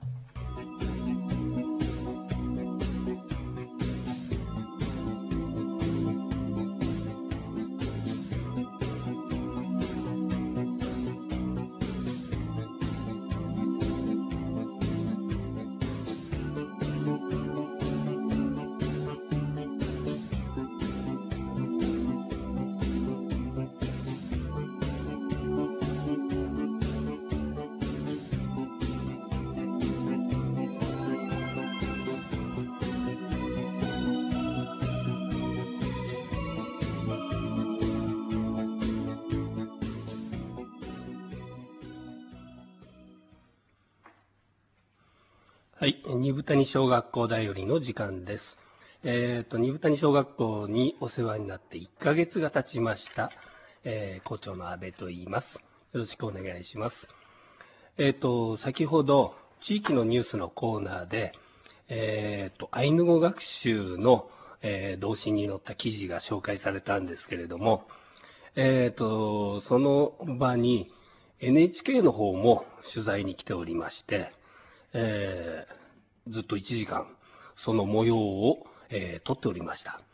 はい、二谷小学校だよりの時間です。えっ、ー、と、二谷小学校にお世話になっていっかげつが経ちました、えー、校長の安倍と言います。よろしくお願いします。えっ、ー、と、先ほど地域のニュースのコーナーで、えっ、ー、と、アイヌ語学習の、えー、動詞に載った記事が紹介されたんですけれども、えっ、と、その場に エヌエイチケー の方も取材に来ておりまして、えー、ずっといちじかんその模様を、えー、撮っておりました。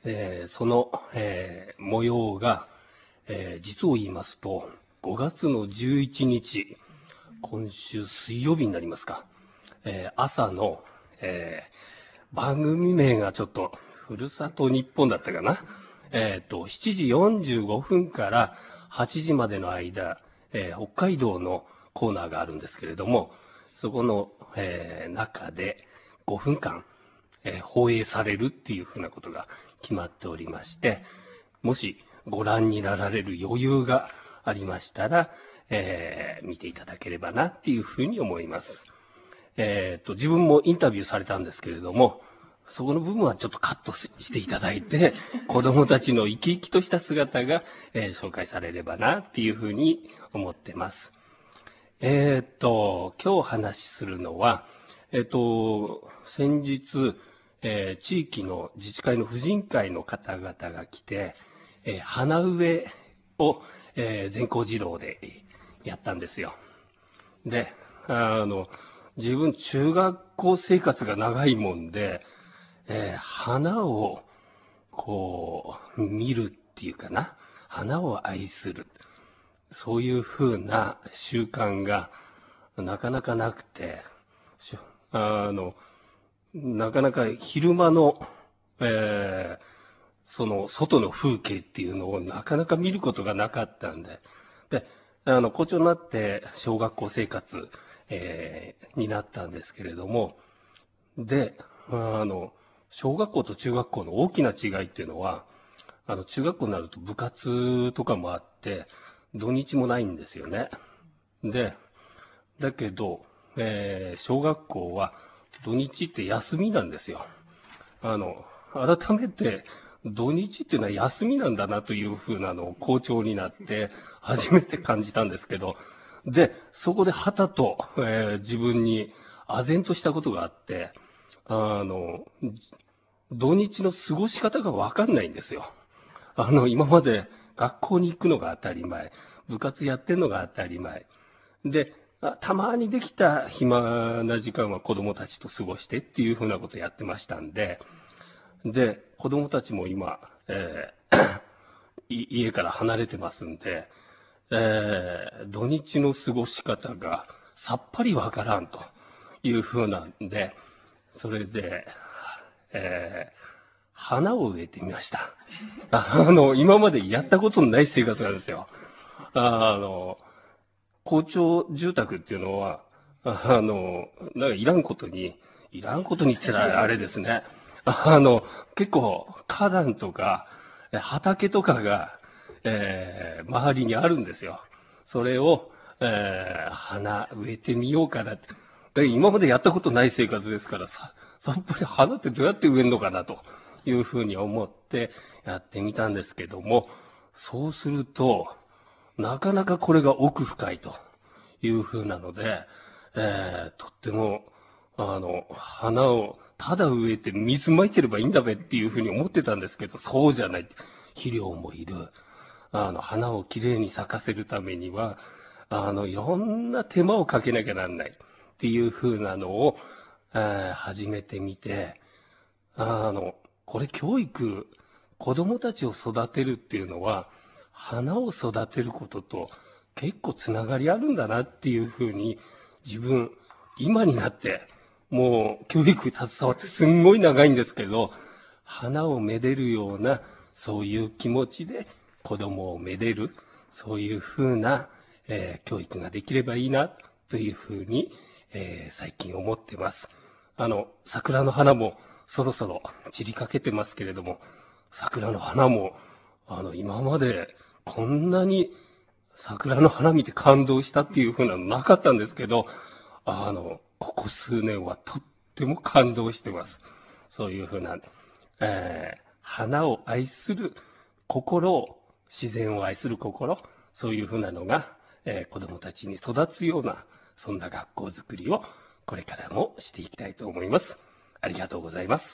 えーその、えー模様が、えー実を言いますと、ごがつのじゅういちにち、今週水曜日になりますか、えー朝の、えー番組名がちょっと、ふるさと日本だったかな。えっ、と、しちじよんじゅうごふんからはちじまでの間、えー北海道のコーナーがあるんですけれども、そこの、えー中でごふんかん、えー放映されるっていうふうなことが決まっておりまして、もしご覧になられる余裕がありましたら、えー見ていただければなっていうふうに思います。えーと、自分もインタビューされたんですけれども、そこの部分はちょっとカットししていただいて、子供たちの生き生きとした姿が、えー紹介されればなっていうふうに思ってます。えーと、今日お話しするのは、えーと、先日、えー地域の自治会の婦人会の方々が来て、えー花植えを、えー全校児童でやったんですよ。で、あの、自分中学校生活が長いもんで、えー花をこう見るっていうかな、花を愛する、そういうふうな習慣がなかなかなくて、しあの、なかなか昼間の、えーその外の風景っていうのをなかなか見ることがなかったんで、で、あの、校長になって小学校生活、えーになったんですけれども、で、あの、小学校と中学校の大きな違いっていうのは、あの、中学校になると部活とかもあって、土日もないんですよね。で、だけど、えー小学校は土日って休みなんですよ。あの、改めて土日っていうのは休みなんだなというふうなのを校長になって初めて感じたんですけど、で、そこではたと、えー自分に唖然としたことがあって、あの、土日の過ごし方がわかんないんですよ。あの、今まで学校に行くのが当たり前、部活やってるのが当たり前。で、あたまにできた暇な時間は子供たちと過ごしてっていうふうなことをやってましたんで、で、子供たちも今、えーい家から離れてますんで、えー土日の過ごし方がさっぱりわからんというふうなんで、それで、えー花を植えてみました。あの、今までやったことのない生活なんですよ。あの、公共住宅っていうのは、あの、なんかいらんことに、いらんことにって言ったらあれですね。あの、結構花壇とかえ畑とかが、えー周りにあるんですよ。それを、えー花植えてみようかなって。で今までやったことない生活ですからさ、さっぱり花ってどうやって植えるのかなというふうに思ってやってみたんですけども、そうすると、なかなかこれが奥深いというふうなので、えーとっても、あの、花をただ植えて水まいてればいいんだべっていうふうに思ってたんですけど、そうじゃない。肥料もいる。あの、花をきれいに咲かせるためには、あの、いろんな手間をかけなきゃなんないっていうふうなのを、えー始めてみて、あの、これ教育、子供たちを育てるっていうのは、花を育てることと結構つながりあるんだなっていうふうに、自分、今になって、もう教育に携わってすんごい長いんですけど、花をめでるような、そういう気持ちで子供をめでる、そういうふうな、えー教育ができればいいな、というふうに、えー最近思ってます。あの、桜の花もそろそろ散りかけてますけれども、桜の花も、あの、今までこんなに桜の花見て感動したっていう風なのなかったんですけど、あの、ここ数年はとっても感動してます。そういう風な、えー花を愛する心を、自然を愛する心、そういう風なのが、えー子供たちに育つような、そんな学校づくりをこれからもしていきたいと思います。ありがとうございます。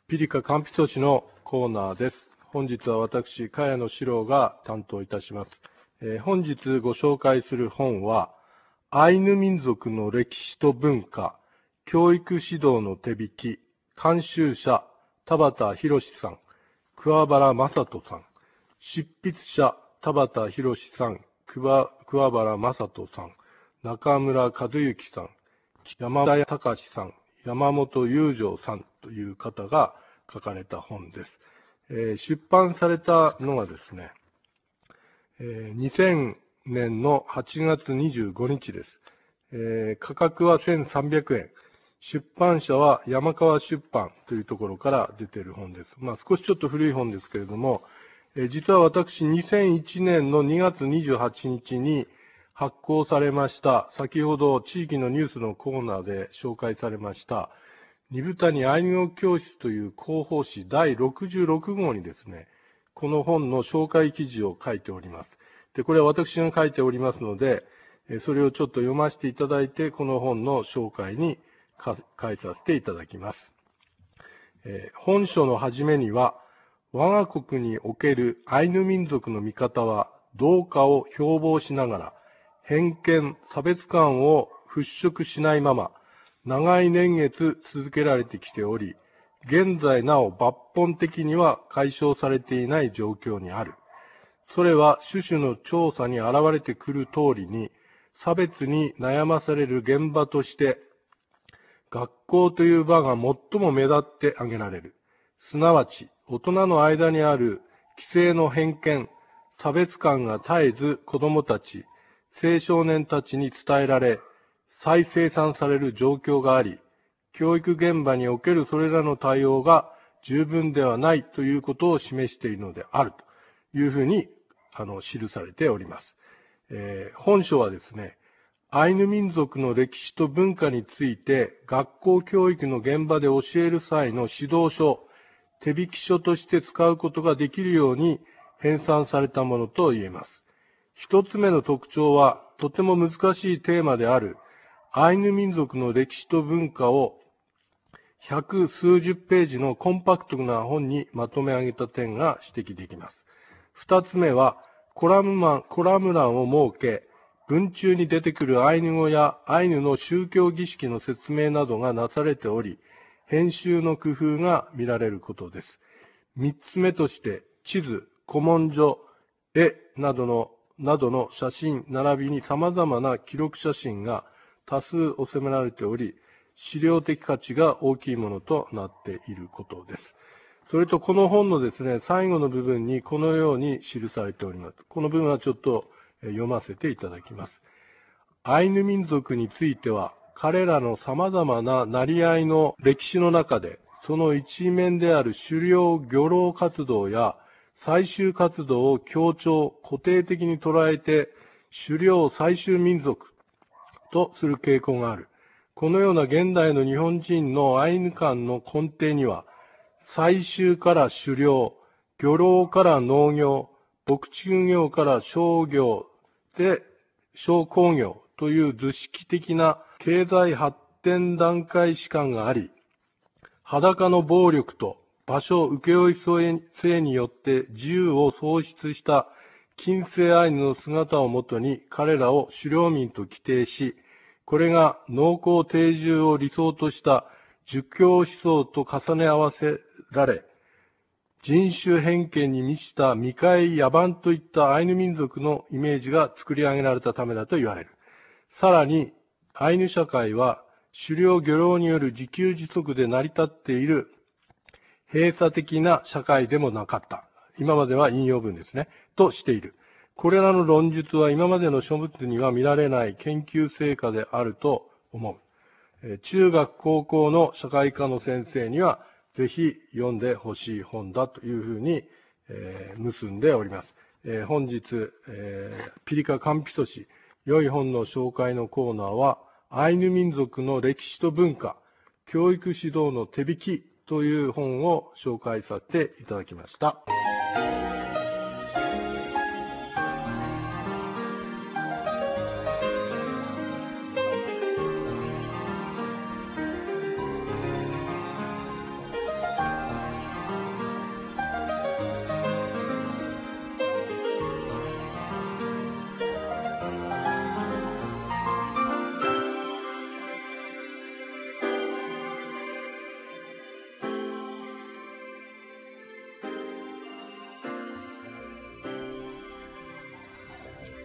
ピリカカンピソシのコーナーです。本日は私、茅野史郎が担当いたします。えー、本日ご紹介する本は、アイヌ民族の歴史と文化、教育指導の手引き、監修者、田畑博さん、桑原正人さん、執筆者、田畑博さん、桑原正人さん、中村和幸さん、山田隆さん、山本雄城さんという方が書かれた本です。えー、出版されたのがですね、えー、にせんねんのはちがつにじゅうごにちです。えー、価格はせんさんびゃくえん。出版社は山川出版というところから出ている本です。まあ少しちょっと古い本ですけれども、えー、実は私にせんいちねんのにがつにじゅうはちにちに発行されました、先ほど地域のニュースのコーナーで紹介されました、二部谷アイヌ語教室という広報誌だいろくじゅうろくごうにですね、この本の紹介記事を書いております。で、これは私が書いておりますので、それをちょっと読ませていただいて、この本の紹介に書いさせていただきます。えー、本書の初めには、我が国におけるアイヌ民族の見方はどうかを標榜しながら、偏見、差別感を払拭しないまま、長い年月続けられてきており、現在なお抜本的には解消されていない状況にある。それは種々の調査に現れてくる通りに、差別に悩まされる現場として、学校という場が最も目立って挙げられる。すなわち、大人の間にある既成の偏見、差別感が絶えず子供たち、青少年たちに伝えられ、再生産される状況があり、教育現場におけるそれらの対応が十分ではないということを示しているのであるというふうにあの記されております。えー、本書はですね、アイヌ民族の歴史と文化について学校教育の現場で教える際の指導書、手引き書として使うことができるように編纂されたものと言えます。一つ目の特徴は、とても難しいテーマであるアイヌ民族の歴史と文化を百数十ページのコンパクトな本にまとめ上げた点が指摘できます。二つ目は、コラムマン、コラム欄を設け、文中に出てくるアイヌ語やアイヌの宗教儀式の説明などがなされており、編集の工夫が見られることです。三つ目として、地図、古文書、絵などの、などの写真並びに様々な記録写真が多数収められており、資料的価値が大きいものとなっていることです。それとこの本のですね、最後の部分にこのように記されております。この部分はちょっと読ませていただきます。アイヌ民族については、彼らの様々な成り合いの歴史の中で、その一面である狩猟漁労活動や採集活動を強調、固定的に捉えて、狩猟採集民族とする傾向がある。このような現代の日本人のアイヌ観の根底には、採集から狩猟、漁労から農業、牧畜業から商業で商工業という図式的な経済発展段階史観があり、裸の暴力と場所請負制によって自由を喪失した近世アイヌの姿をもとに彼らを狩猟民と規定し、これが農耕定住を理想とした儒教思想と重ね合わせられ、人種偏見に満ちた未開野蛮といったアイヌ民族のイメージが作り上げられたためだと言われる。さらに、アイヌ社会は狩猟漁労による自給自足で成り立っている閉鎖的な社会でもなかった。今までは引用文ですね。としている。これらの論述は今までの書物には見られない研究成果であると思う。中学高校の社会科の先生にはぜひ読んでほしい本だというふうに、えー、結んでおります。えー、本日、えー、ピリカカンピソシ、良い本の紹介のコーナーは、アイヌ民族の歴史と文化、教育指導の手引きという本を紹介させていただきました。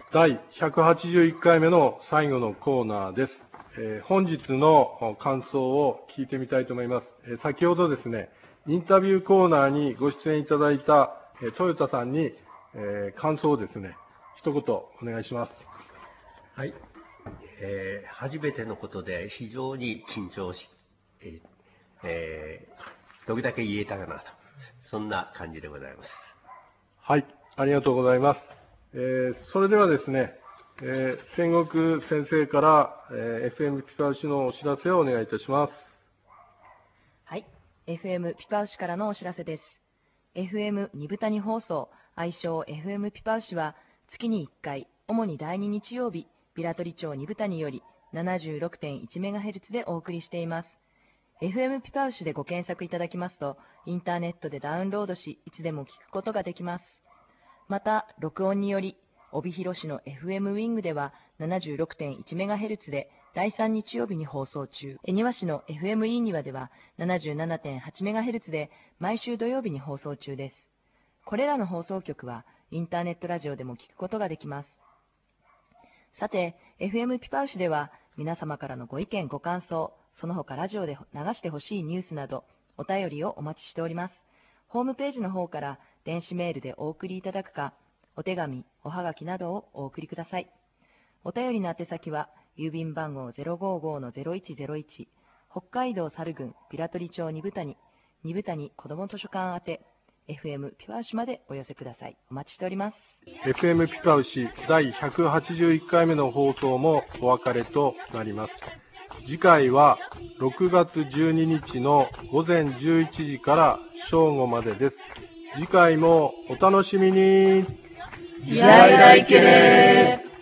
だいひゃくはちじゅういっかいめの最後のコーナーです。えー本日の感想を聞いてみたいと思います。えー先ほどですね、インタビューコーナーにご出演いただいた、えートヨタさんに、えー感想をですね、一言お願いします。 はい。えー初めてのことで非常に緊張し、えーえーどれだけ言えたかなと、そんな感じでございます。 はい、ありがとうございます。えーそれではですね、えー仙谷先生から、えーエフエム ピパウシのお知らせをお願いいたします。 はい。エフエム ピパウシからのお知らせです。エフエム 二部谷放送、愛称 エフエム ピパウシは、月にいっかい、主にだいに日曜日、ビラトリ町二部谷より ななじゅうろくてんいちメガヘルツ でお送りしています。エフエム ピパウシでご検索いただきますと、インターネットでダウンロードし、いつでも聞くことができます。また、録音により、帯広市の エフエム ウィングでは ななじゅうろくてんいちメガヘルツ でだいさん日曜日に放送中、恵庭市の エフエム イーニワでは ななじゅうななてんはちメガヘルツ で毎週土曜日に放送中です。これらの放送局はインターネットラジオでも聞くことができます。さて、エフエム ピパウシでは皆様からのご意見ご感想、その他ラジオで流してほしいニュースなどお便りをお待ちしております。ホームページの方から電子メールでお送りいただくか、お手紙、おはがきなどをお送りください。お便りの宛先は、郵便番号 ゼロごーごーのゼロいちゼロいち、北海道猿郡ビラトリ町二部谷、二部谷子ども図書館宛て、エフエム ピパウシまでお寄せください。お待ちしております。 エフエム ピパウシだいひゃくはちじゅういっかいめの放送もお別れとなります。次回はろくがつじゅうににちのごぜんじゅういちじから正午までです。次回もお楽しみに。 いやいやいけれー。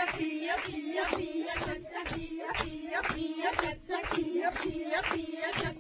Pia, pia, pia, pia, pia, pia, pia, pia, pia,